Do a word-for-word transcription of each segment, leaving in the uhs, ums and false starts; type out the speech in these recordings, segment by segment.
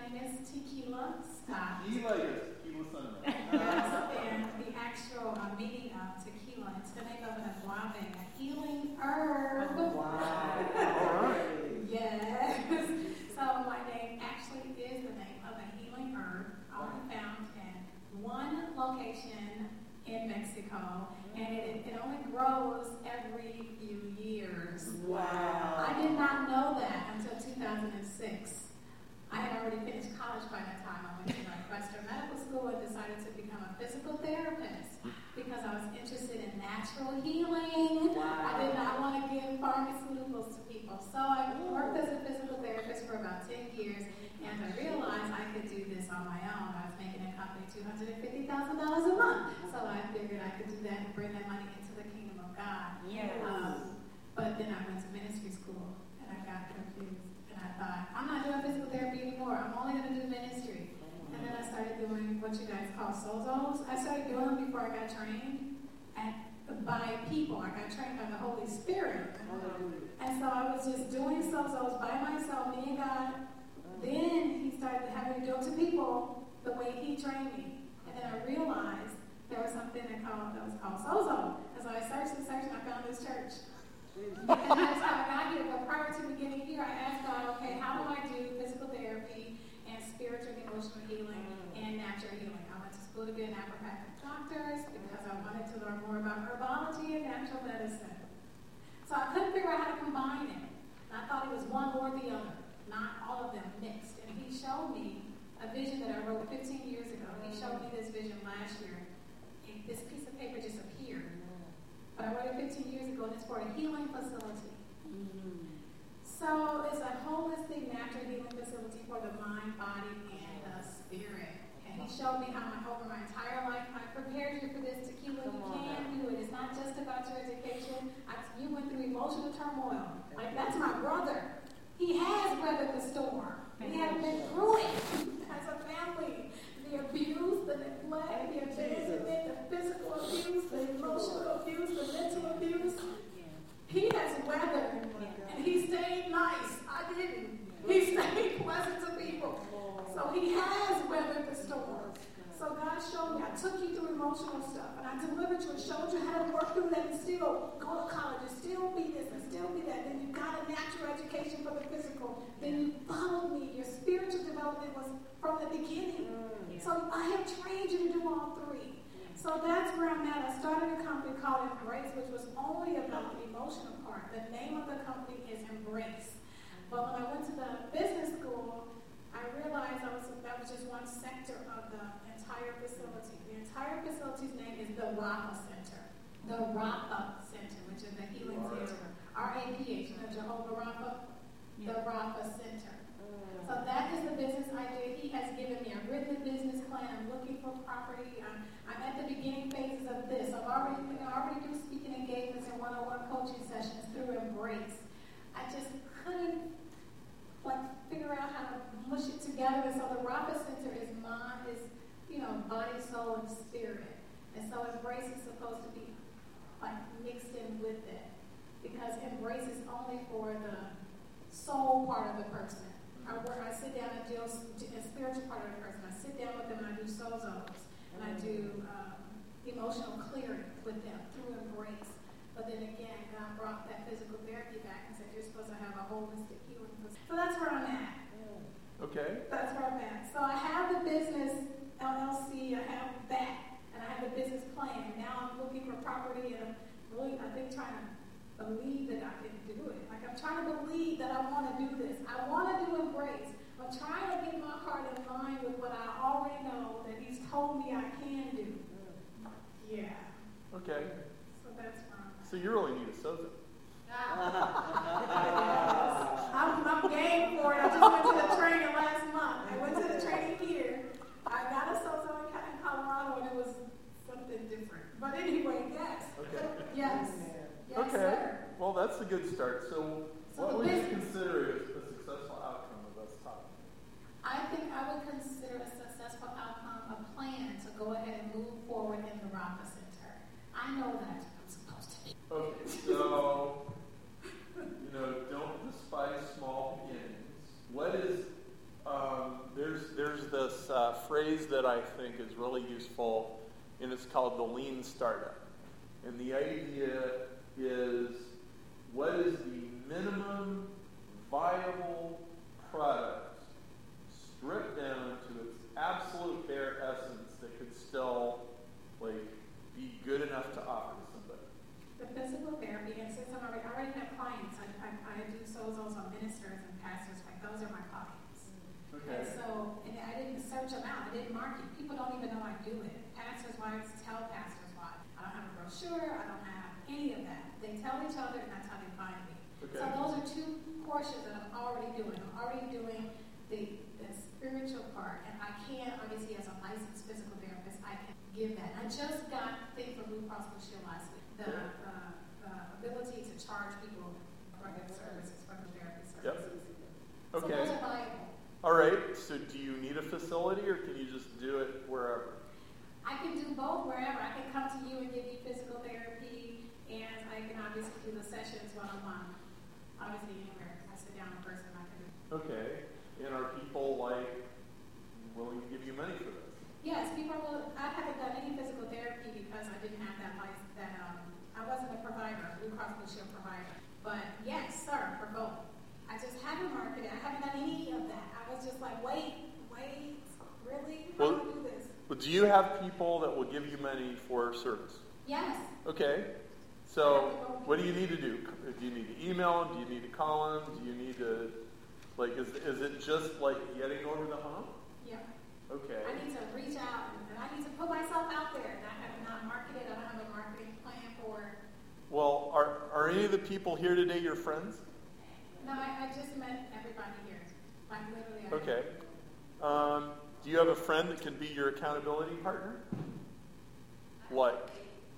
name is Tequila Scott. Tequila, yes, Tequila Sunrise. Yes, and the actual uh, meaning of tequila, it's the name of an agave, a healing herb. Oh, wow. All right. Yes. So my name actually is the name of a healing herb, only found in one location in Mexico, and it, it only grows every few years. Wow. I did not know that until two thousand six. I had already finished college by that time. I went to Northwestern Medical School and decided to become a physical therapist because I was interested in natural healing. Wow. I did not want to give pharmaceuticals to people. So I worked as a physical therapist for about ten years, and I realized I could do this on my own. I was making a company two hundred fifty thousand dollars a month. So I figured I could do that and bring that money into the kingdom of God. Yes. Um, but then I went to ministry school, and I got confused. And I thought, I'm not doing physical therapy anymore. I'm only going to do ministry. And then I started doing what you guys call sozos. I started doing them before I got trained and by people. I got trained by the Holy Spirit. And so I was just doing sozos by myself, me and God. Then he started having me do it to people the way he trained me. And then I realized there was something that, called, that was called sozo. And so I searched and searched and I found this church. And that's how I got here. But prior to me getting here, I asked God, okay, how do I do physical therapy and spiritual and emotional healing and natural healing? I went to school to be a naturopathic doctor because I wanted to learn more about herbology and natural medicine. So I couldn't figure out how to combine it. And I thought it was one or the other, not all of them mixed. And he showed me a vision that I wrote fifteen years ago. He showed me this vision last year. And this piece of paper just appeared. But I wrote it fifteen years ago, and it's for a healing facility. Mm-hmm. So it's a holistic natural healing facility for the mind, body, and the spirit. And he showed me how my, over my entire life, I prepared you for this tequila. You can do it. It's not just about your education. I, you went through emotional turmoil. Like, that's my brother. He has weathered the storm. We have been through it as a family. The abuse, the neglect, the abandonment, the physical abuse, the emotional abuse, the mental abuse. He has weathered, and he stayed nice. I didn't. He stayed pleasant to people. So he has weathered the storm. So God showed me, I took you through emotional stuff, and I delivered you and showed you how to work through that and still go to college and still be this and still be that. Then you got a natural education for the physical. Then you followed me. Your spiritual development was from the beginning. So I have trained you to do all three. So that's where I'm at. I started a company called Embrace, which was only about the emotional part. The name of the company is Embrace. But when I went to the business school, I realized I was, that was just one sector of the entire facility. The entire facility's name is the Rapha Center. The Rapha Center, which is the Healing Center. R A P H, you know, Jehovah Rapha. The Rapha Center. So that is the business I did. He has given me a written business plan. I'm looking for property. I'm, I'm at the beginning phases of this. I've already, I already do speaking engagements and one-on-one coaching sessions through Embrace. I just couldn't like figure out how to mush it together. And so the Rapha Center is mind, is you know, body, soul, and spirit. And so Embrace is supposed to be like mixed in with it, because Embrace is only for the soul part of the person. I work, I sit down and deal with the spiritual part of the person. I sit down with them and I do sozos. And I do um, emotional clearing with them through Embrace. But then again, God brought that physical therapy back and said, you're supposed to have a holistic healing. So that's where I'm at. Okay. That's where I'm at. So I have the business L L C, I have that, and I have the business plan. Now I'm looking for property, and I'm really, I think, trying to believe that I can do it. Like, I'm trying to believe that I want to do this. I want to do Embrace. I'm trying to get my heart in line with what I already know that he's told me I can do. Yeah. Okay. So that's fine. So you really need a sozo. I'm, I'm game for it. I just went to the training last month. I went to the training here. I got a sozo in Colorado, and it was something different. But anyway, yes. Okay. Yes. Yes, okay. Sir. Well, that's a good start. So, So what the would you business- consider a successful outcome of us talking? I think I would consider a successful outcome a plan to go ahead and move forward in the Rapha Center. I know that's what I'm supposed to be. Okay, so, you know, don't despise small beginnings. What is, um, there's phrase that I think is really useful, and it's called the lean startup. And the idea is, what is the minimum viable product stripped down to its absolute bare essence that could still, like, be good enough to offer to somebody? The physical therapy, and since I'm already, I already have clients, I, I, I do sozos on ministers and pastors, like those are my clients. Okay. And so, and I didn't search them out, I didn't market. People don't even know I do it. Pastors' wives tell pastors' wives. I don't have a brochure, I don't have any of that. They tell each other, and that's how they find me. Okay. So those are two portions that I'm already doing. I'm already doing the, the spiritual part, and I can, obviously, as a licensed physical therapist, I can give that. I just got a thing from Blue Cross Blue Shield last week. The uh, uh, ability to charge people for their services, for their therapy services. Yep. Okay. So those are viable. All right. So do you need a facility, or can you just do it wherever? I can do both wherever. I can come to you and give you physical therapy, and I can obviously do the sessions one-on-one. Obviously, anywhere I sit down in person, I can do. Okay. And are people, like, willing to give you money for this? Yes, people will. I haven't done any physical therapy because I didn't have that license. That um, I wasn't a provider, Blue Cross Blue Shield provider. But yes, sir, for both. I just haven't marketed. I haven't done any of that. I was just like, wait, wait, really? How Well, do I do this? Well, do you have people that will give you money for service? Yes. Okay. So what do you need to do? Do you need to email them? Do you need to call them? Do you need to, like, is is it just like getting over the hump? Yeah. Okay. I need to reach out and, and I need to put myself out there. And I have not marketed. I don't have a marketing plan for it. Well, are are any of the people here today your friends? No, I, I just met everybody here. Like literally. I- Okay. Um, do you have a friend that can be your accountability partner? What?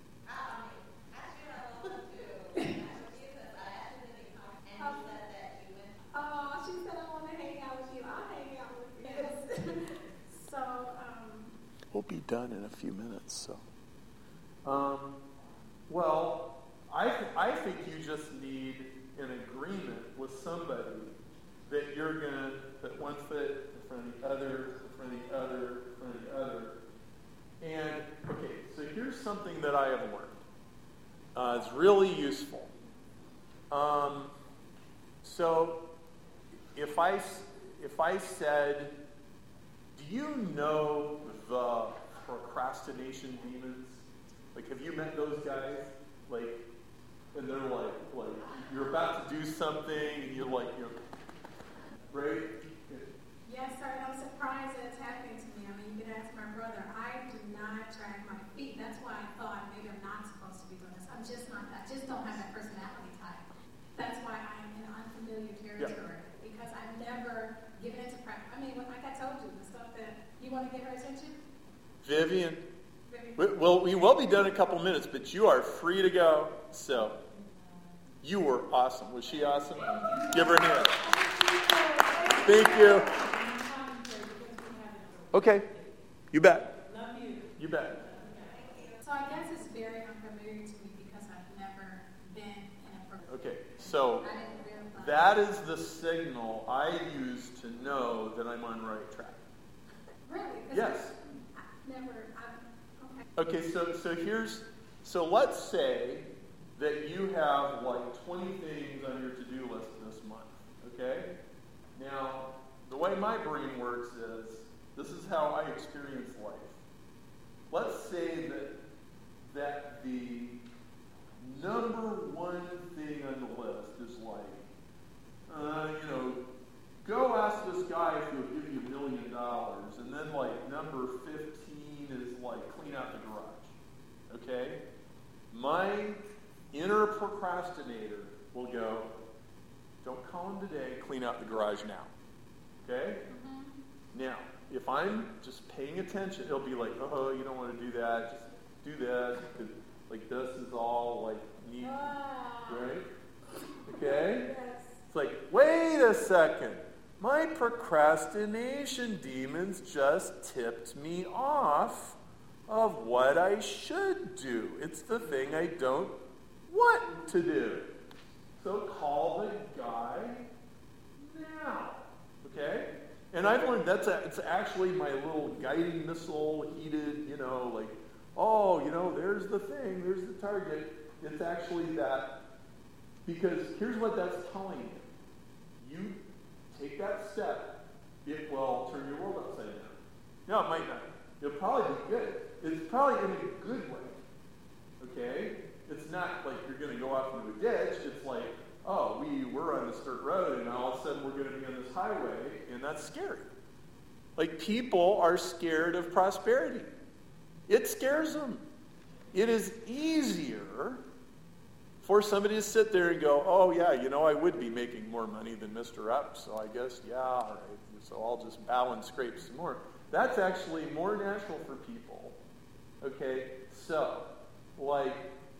Oh, she said I want to hang out with you. I'll hang out with you. So, um, We'll be done in a few minutes. So, um, well, I th- I think you just need an agreement with somebody that you're gonna put one foot in front of the other, in front of the other, in front of the other. And okay, so here's something that I have learned. Uh, it's really useful. Um, so if I if I said, do you know the procrastination demons? Like, have you met those guys? Like, and they're like, like you're about to do something, and you're like, you're right. yes, sir, and I'm surprised that it's happening to me. I mean, you can ask my brother. I do not drag my feet. That's why I thought maybe I'm not supposed to be doing this. I'm just not. I just don't have that personality type. That's why I'm in unfamiliar territory. Yep. Because I've never given it to practice. I mean, like I told you, the stuff that you want to get her attention. Vivian, Very we, well, we will be done in a couple minutes, but you are free to go. So, you were awesome. Was she awesome? Give her a hand. Thank you. Okay. You bet. Love you. You bet. So I guess it's very unfamiliar to me because I've never been in a. Okay. So, I didn't realize. that is the signal I use to know that I'm on the right track. Really? 'Cause Yes. I never. I, okay. Okay, so so here's so let's say that you have like twenty things on your to-do list this month. Okay? Now, the way my brain works is this is how I experience life. Let's say that that the number one thing on the list is like, uh, you know, go ask this guy if he'll give you a million dollars, and then like number fifteen is like clean out the garage. Okay? My inner procrastinator will go, don't call him today, clean out the garage now. Okay? Mm-hmm. Now, if I'm just paying attention, it'll be like, oh, you don't want to do that, just do this, because like this is all like neat, Wow. right? Okay? Yes. It's like, wait a second. My procrastination demons just tipped me off of what I should do. It's the thing I don't want to do. So call the guy now. Okay? And I've learned that's a, it's actually my little guiding missile, heated, you know, like, oh, you know, there's the thing, there's the target. It's actually that, because here's what that's telling you. You take that step, it will turn your world upside down. No, it might not. It'll probably be good. It's probably in a good way. Okay? It's not like you're going to go off into a ditch. It's like, oh, we were on this dirt road, and all of a sudden we're going to be on this highway, and that's scary. Like, people are scared of prosperity. It scares them. It is easier for somebody to sit there and go, oh, yeah, you know, I would be making more money than Mister Up, so I guess, yeah, all right, so I'll just bow and scrape some more. That's actually more natural for people. Okay? So, like,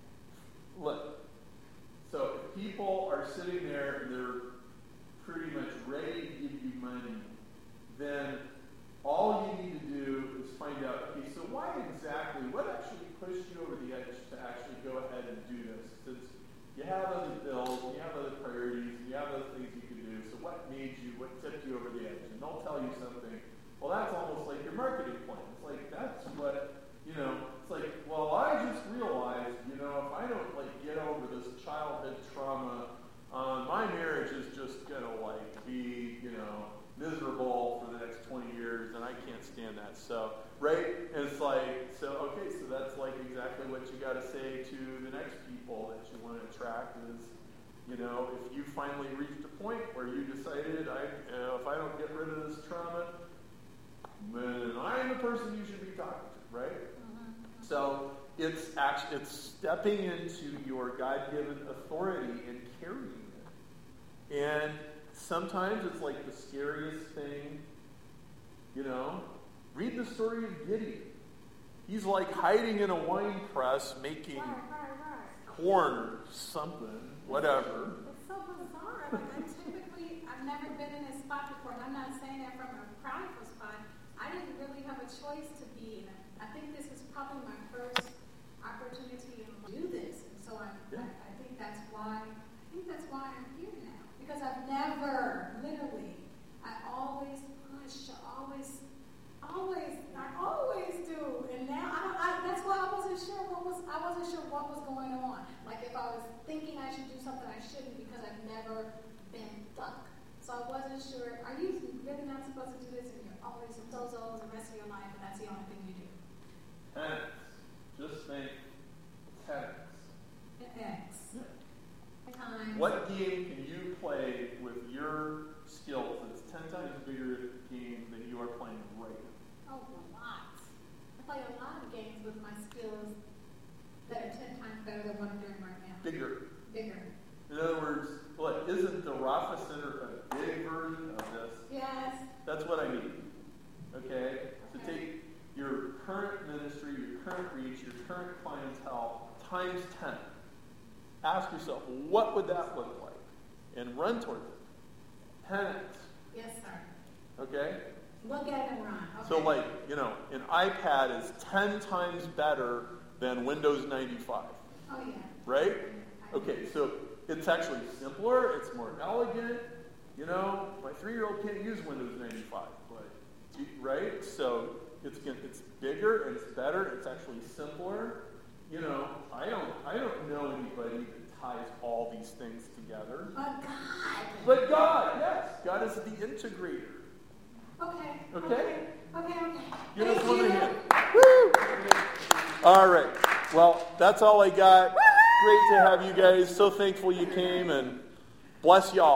look. So if people are sitting there and they're pretty much ready to give you money, then all you need to do is find out, okay, so why exactly, what actually pushed you over the edge to actually go ahead and do this? Since you have other bills, you have other priorities, you have other things you can do, so what made you, what tipped you over the edge? And they'll tell you something. Well, that's almost like your marketing plan. It's like, that's what, you know, it's like, well, I just realized, you know, if I don't, like, get over this childhood trauma, uh, my marriage is just going to, like, be, you know, miserable for the next twenty years, and I can't stand that. So, right? And it's like, so, okay, so that's, like, exactly what you got to say to the next people that you want to attract is, you know, if you finally reached a point where you decided, I, you know, if I don't get rid of this trauma, then I'm the person you should be talking to, right? Mm-hmm. So it's actually it's stepping into your God-given authority and carrying it. And sometimes it's like the scariest thing, you know. Read the story of Gideon. He's like hiding in a wine press making right, right, right. corn or something, whatever. It's so bizarre. Like, I typically, I've never been in this spot before, and I'm not saying that from a prideful spot. I didn't really have a choice to be in it. I think this is probably my first opportunity to do this, and so I, yeah. I, I think that's why. I think that's why I'm here now, because I've never, literally, I always push, I always, always, I always do, and now I don't. I, that's why I wasn't sure what was. I wasn't sure what was going on. Like if I was thinking I should do something I shouldn't because I've never been stuck. So I wasn't sure. Are you really not supposed to do this? And you're always in Zozo the rest of your life, and that's the only thing you do. Tenets. Just think tenets. X. Yeah. Times. What game can you play with your skills that's ten times bigger game that you are playing right now? Oh, a lot. I play a lot of games with my skills that are ten times better than what I'm doing right now. Bigger. Bigger. In other words, look, isn't the Rafa Center a big version of this? Yes. That's what I mean. Okay? To okay. take your current ministry, your current reach, your current clientele, times ten. Ask yourself, what would that look like? And run towards it. Tenets. Yes, sir. Okay? Look at it and run. Okay. So, like, you know, an iPad is ten times better than Windows ninety-five. Oh, yeah. Right? Okay, so it's actually simpler, it's more elegant. You know, my three-year-old can't use Windows ninety-five, but, right? So it's it's bigger and it's better, it's actually simpler. You know, I don't I don't know anybody that ties all these things together. But God. But God, yes. God is the integrator. Okay. Okay? Okay, okay. okay. Give us Thank one you. hand. Woo! All right. Well, that's all I got. Great to have you guys. So thankful you came, and bless y'all.